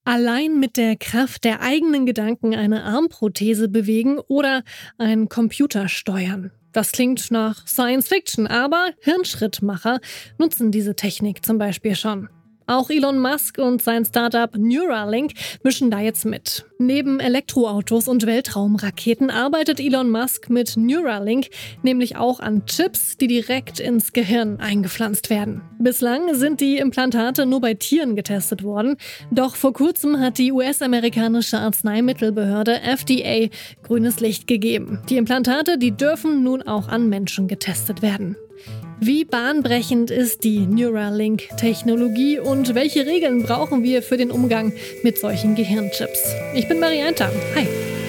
Allein mit der Kraft der eigenen Gedanken eine Armprothese bewegen oder einen Computer steuern. Das klingt nach Science Fiction, aber Hirnschrittmacher nutzen diese Technik zum Beispiel schon. Auch Elon Musk und sein Startup Neuralink mischen da jetzt mit. Neben Elektroautos und Weltraumraketen arbeitet Elon Musk mit Neuralink nämlich auch an Chips, die direkt ins Gehirn eingepflanzt werden. Bislang sind die Implantate nur bei Tieren getestet worden, doch vor kurzem hat die US-amerikanische Arzneimittelbehörde FDA grünes Licht gegeben. Die Implantate, die dürfen nun auch an Menschen getestet werden. Wie bahnbrechend ist die Neuralink-Technologie und welche Regeln brauchen wir für den Umgang mit solchen Gehirnchips? Ich bin Marianta. Hi.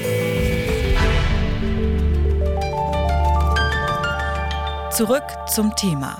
Zurück zum Thema.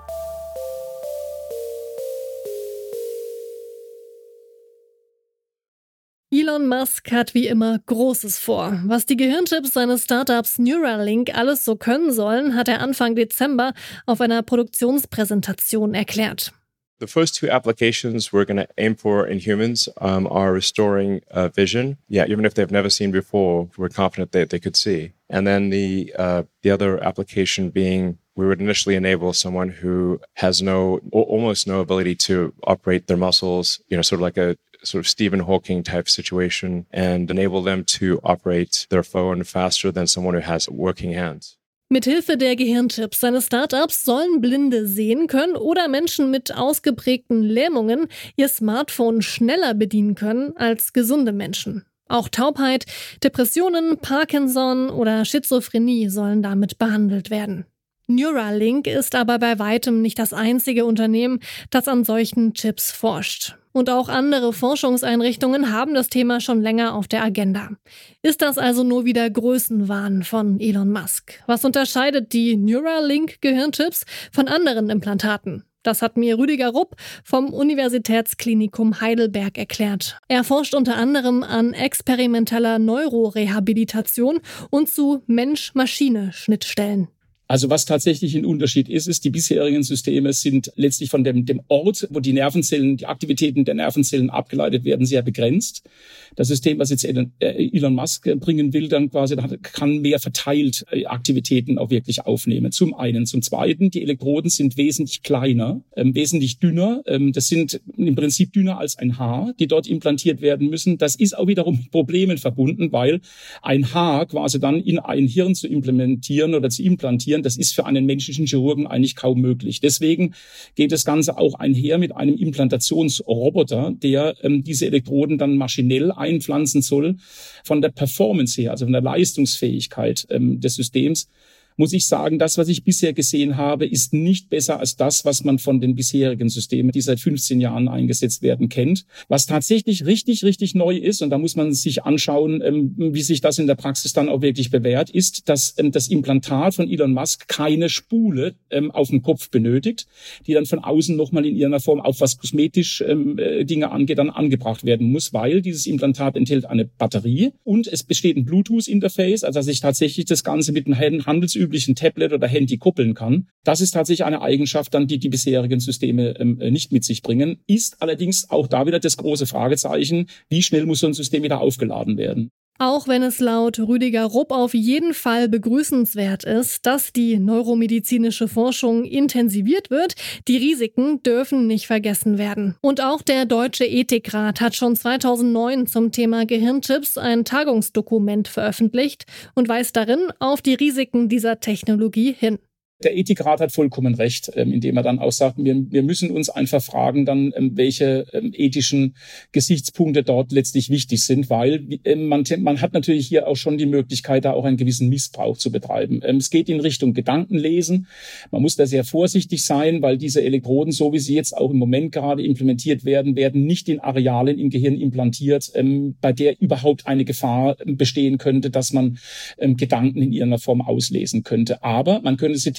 Elon Musk hat wie immer Großes vor. Was die Gehirnchips seines Startups Neuralink alles so können sollen, hat er Anfang Dezember auf einer Produktionspräsentation erklärt. The first two applications we're going to aim for in humans are restoring vision. Yeah, even if they've never seen before, we're confident that they could see. And then the other application being we would initially enable someone who has almost no ability to operate their muscles, sort of like a sort of Stephen Hawking type situation, and enable them to operate their phone faster than someone who has working hands. Mithilfe der Gehirnchips seines Startups sollen Blinde sehen können oder Menschen mit ausgeprägten Lähmungen ihr Smartphone schneller bedienen können als gesunde Menschen. Auch Taubheit, Depressionen, Parkinson oder Schizophrenie sollen damit behandelt werden. Neuralink ist aber bei weitem nicht das einzige Unternehmen, das an solchen Chips forscht. Und auch andere Forschungseinrichtungen haben das Thema schon länger auf der Agenda. Ist das also nur wieder Größenwahn von Elon Musk? Was unterscheidet die Neuralink-Gehirnchips von anderen Implantaten? Das hat mir Rüdiger Rupp vom Universitätsklinikum Heidelberg erklärt. Er forscht unter anderem an experimenteller Neurorehabilitation und zu Mensch-Maschine-Schnittstellen. Also was tatsächlich ein Unterschied ist, die bisherigen Systeme sind letztlich von dem Ort, wo die Nervenzellen, die Aktivitäten der Nervenzellen abgeleitet werden, sehr begrenzt. Das System, was jetzt Elon Musk bringen will, dann quasi kann mehr verteilt Aktivitäten auch wirklich aufnehmen. Zum einen. Zum zweiten, die Elektroden sind wesentlich kleiner, wesentlich dünner. Das sind im Prinzip dünner als ein Haar, die dort implantiert werden müssen. Das ist auch wiederum mit Problemen verbunden, weil ein Haar quasi dann in ein Hirn zu implementieren oder zu implantieren, das ist für einen menschlichen Chirurgen eigentlich kaum möglich. Deswegen geht das Ganze auch einher mit einem Implantationsroboter, der diese Elektroden dann maschinell einpflanzen soll. Von der Performance her, also von der Leistungsfähigkeit des Systems, muss ich sagen, das, was ich bisher gesehen habe, ist nicht besser als das, was man von den bisherigen Systemen, die seit 15 Jahren eingesetzt werden, kennt. Was tatsächlich richtig, richtig neu ist, und da muss man sich anschauen, wie sich das in der Praxis dann auch wirklich bewährt, ist, dass das Implantat von Elon Musk keine Spule auf dem Kopf benötigt, die dann von außen nochmal in irgendeiner Form, auch was kosmetisch Dinge angeht, dann angebracht werden muss, weil dieses Implantat enthält eine Batterie und es besteht ein Bluetooth-Interface, also dass ich tatsächlich das Ganze mit einem handelsüblichen Tablet oder Handy koppeln kann. Das ist tatsächlich eine Eigenschaft, dann die bisherigen Systeme nicht mit sich bringen. Ist allerdings auch da wieder das große Fragezeichen, wie schnell muss so ein System wieder aufgeladen werden? Auch wenn es laut Rüdiger Rupp auf jeden Fall begrüßenswert ist, dass die neuromedizinische Forschung intensiviert wird, die Risiken dürfen nicht vergessen werden. Und auch der Deutsche Ethikrat hat schon 2009 zum Thema Gehirnchips ein Tagungsdokument veröffentlicht und weist darin auf die Risiken dieser Technologie hin. Der Ethikrat hat vollkommen recht, indem er dann auch sagt, wir müssen uns einfach fragen, dann welche ethischen Gesichtspunkte dort letztlich wichtig sind, weil man hat natürlich hier auch schon die Möglichkeit, da auch einen gewissen Missbrauch zu betreiben. Es geht in Richtung Gedankenlesen. Man muss da sehr vorsichtig sein, weil diese Elektroden, so wie sie jetzt auch im Moment gerade implementiert werden nicht in Arealen im Gehirn implantiert, bei der überhaupt eine Gefahr bestehen könnte, dass man Gedanken in irgendeiner Form auslesen könnte. Aber man könnte sie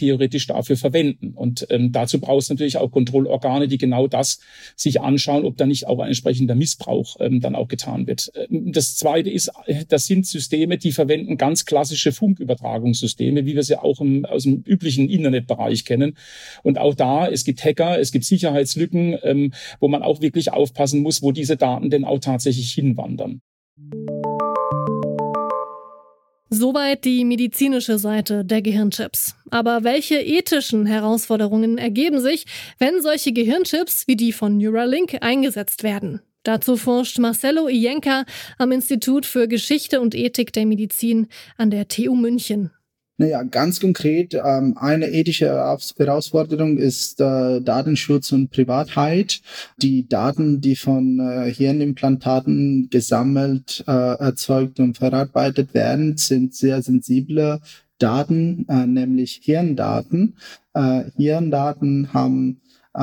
theoretisch dafür verwenden. Und dazu brauchst du natürlich auch Kontrollorgane, die genau das sich anschauen, ob da nicht auch ein entsprechender Missbrauch dann auch getan wird. Das Zweite ist, das sind Systeme, die verwenden ganz klassische Funkübertragungssysteme, wie wir sie auch aus dem üblichen Internetbereich kennen. Und auch da, es gibt Hacker, es gibt Sicherheitslücken, wo man auch wirklich aufpassen muss, wo diese Daten denn auch tatsächlich hinwandern. Soweit die medizinische Seite der Gehirnchips. Aber welche ethischen Herausforderungen ergeben sich, wenn solche Gehirnchips wie die von Neuralink eingesetzt werden? Dazu forscht Marcelo Ienca am Institut für Geschichte und Ethik der Medizin an der TU München. Naja, ganz konkret, eine ethische Herausforderung ist Datenschutz und Privatheit. Die Daten, die von Hirnimplantaten gesammelt, erzeugt und verarbeitet werden, sind sehr sensible Daten, nämlich Hirndaten. Hirndaten haben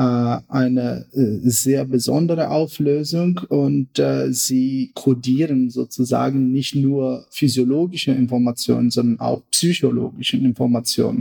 eine sehr besondere Auflösung und sie kodieren sozusagen nicht nur physiologische Informationen, sondern auch psychologische Informationen.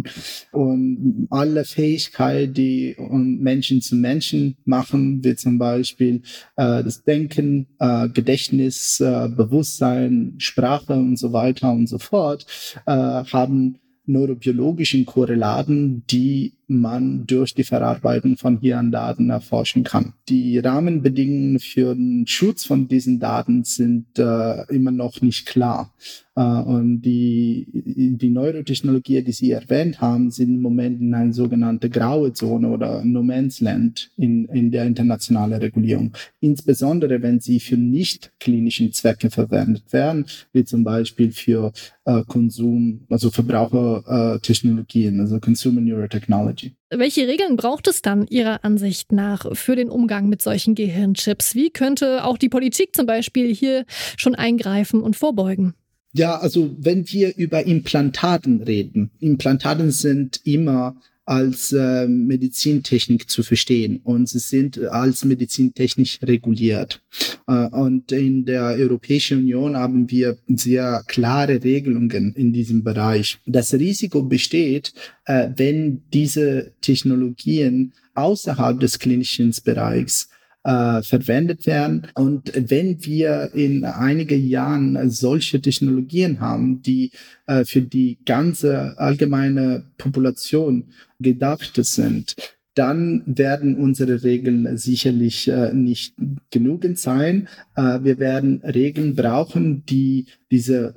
Und alle Fähigkeiten, die Menschen zu Menschen machen, wie zum Beispiel das Denken, Gedächtnis, Bewusstsein, Sprache und so weiter und so fort, haben neurobiologischen Korrelaten, die man durch die Verarbeitung von Hirndaten erforschen kann. Die Rahmenbedingungen für den Schutz von diesen Daten sind immer noch nicht klar. Und die Neurotechnologie, die Sie erwähnt haben, sind im Moment in einer sogenannten graue Zone oder No Man's Land in der internationalen Regulierung. Insbesondere, wenn sie für nicht klinischen Zwecke verwendet werden, wie zum Beispiel für Konsum, also Verbrauchertechnologien, also Consumer Neurotechnology. Welche Regeln braucht es dann Ihrer Ansicht nach für den Umgang mit solchen Gehirnchips? Wie könnte auch die Politik zum Beispiel hier schon eingreifen und vorbeugen? Ja, also wenn wir über Implantaten reden, Implantaten sind immer als Medizintechnik zu verstehen und sie sind als medizintechnisch reguliert. Und in der Europäischen Union haben wir sehr klare Regelungen in diesem Bereich. Das Risiko besteht, wenn diese Technologien außerhalb des klinischen Bereichs verwendet werden. Und wenn wir in einigen Jahren solche Technologien haben, die für die ganze allgemeine Population gedacht sind, dann werden unsere Regeln sicherlich nicht genügend sein. Wir werden Regeln brauchen, die diese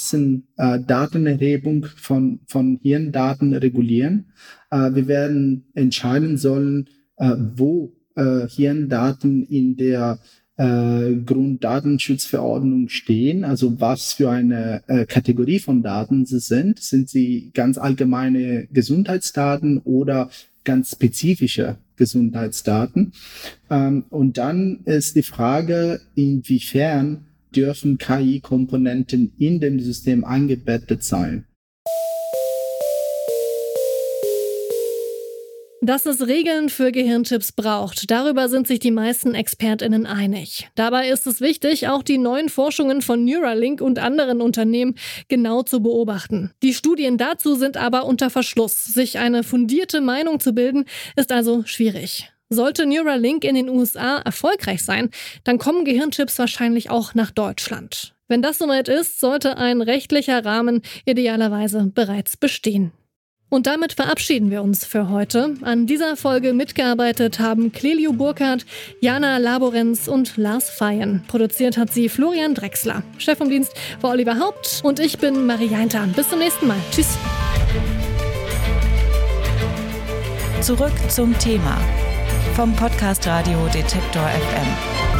Massendatenerhebung von Hirndaten regulieren. Wir werden entscheiden sollen, wo Hirndaten in der Grunddatenschutzverordnung stehen, also was für eine Kategorie von Daten sie sind. Sind sie ganz allgemeine Gesundheitsdaten oder ganz spezifische Gesundheitsdaten? Und dann ist die Frage, inwiefern dürfen KI-Komponenten in dem System eingebettet sein? Dass es Regeln für Gehirnchips braucht, darüber sind sich die meisten ExpertInnen einig. Dabei ist es wichtig, auch die neuen Forschungen von Neuralink und anderen Unternehmen genau zu beobachten. Die Studien dazu sind aber unter Verschluss. Sich eine fundierte Meinung zu bilden, ist also schwierig. Sollte Neuralink in den USA erfolgreich sein, dann kommen Gehirnchips wahrscheinlich auch nach Deutschland. Wenn das soweit ist, sollte ein rechtlicher Rahmen idealerweise bereits bestehen. Und damit verabschieden wir uns für heute. An dieser Folge mitgearbeitet haben Clelio Burkhardt, Jana Laborenz und Lars Feyen. Produziert hat sie Florian Drechsler. Chef vom Dienst war Oliver Haupt und ich bin Marie Jainter. Bis zum nächsten Mal. Tschüss. Zurück zum Thema vom Podcast Radio Detektor FM.